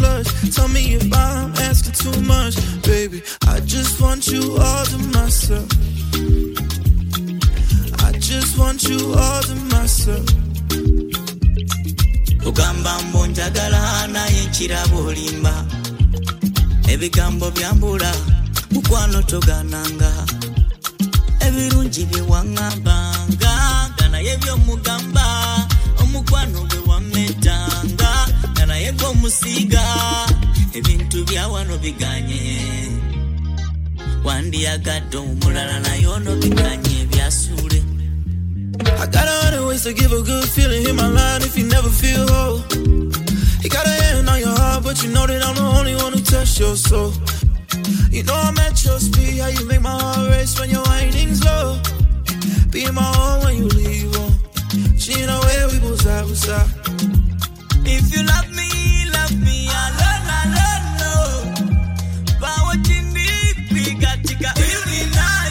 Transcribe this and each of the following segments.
touch. Tell me if I'm asking too much, baby. I just want you all to myself. I just want you all to myself. Ugamba mbonjagala naye nkirabo limba. Ebigambo byambula mukwano togananga. Ebirungi biwangambanga naye byomugamba. Omukwano gwe wametanga naye gwomusiga. Ebintu byawano biganye. Wandiyagadde omulala naye ono biganye byasule. I got 100 ways to give a good feeling. Hit my line if you never feel whole. You got a hand on your heart, but you know that I'm the only one who touched your soul. You know I'm at your speed, how you make my heart race when your winding's low. Be my own when you leave on. She know where we both side. If you love me, alone, no. Power chindi, tika, you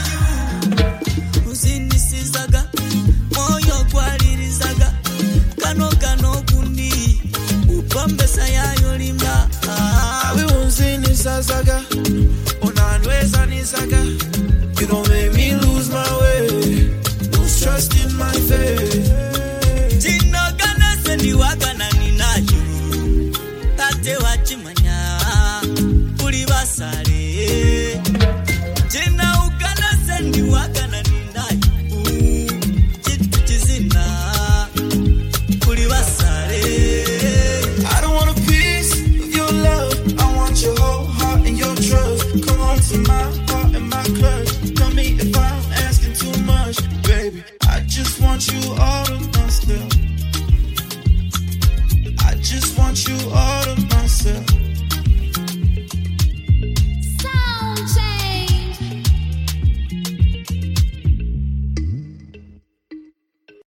Uzini sizaga, moyo kwalirizaga. Kano kundi, upambe sayayo limba. Awi unzini sazaga, unanweza nizaga. You don't make me lose my way, lose trust in my faith. Jino gana sendi wagana ninayo. Tate wachimanya, uli basale. Jina ugana sendi wagana ninayo. Chitu chizina, uli basale. I don't want a piece of your love. I want your whole heart and your trust. Come on to my heart and my clutch. Tell me if I'm asking too much, baby. I just want you all to myself. I just want you all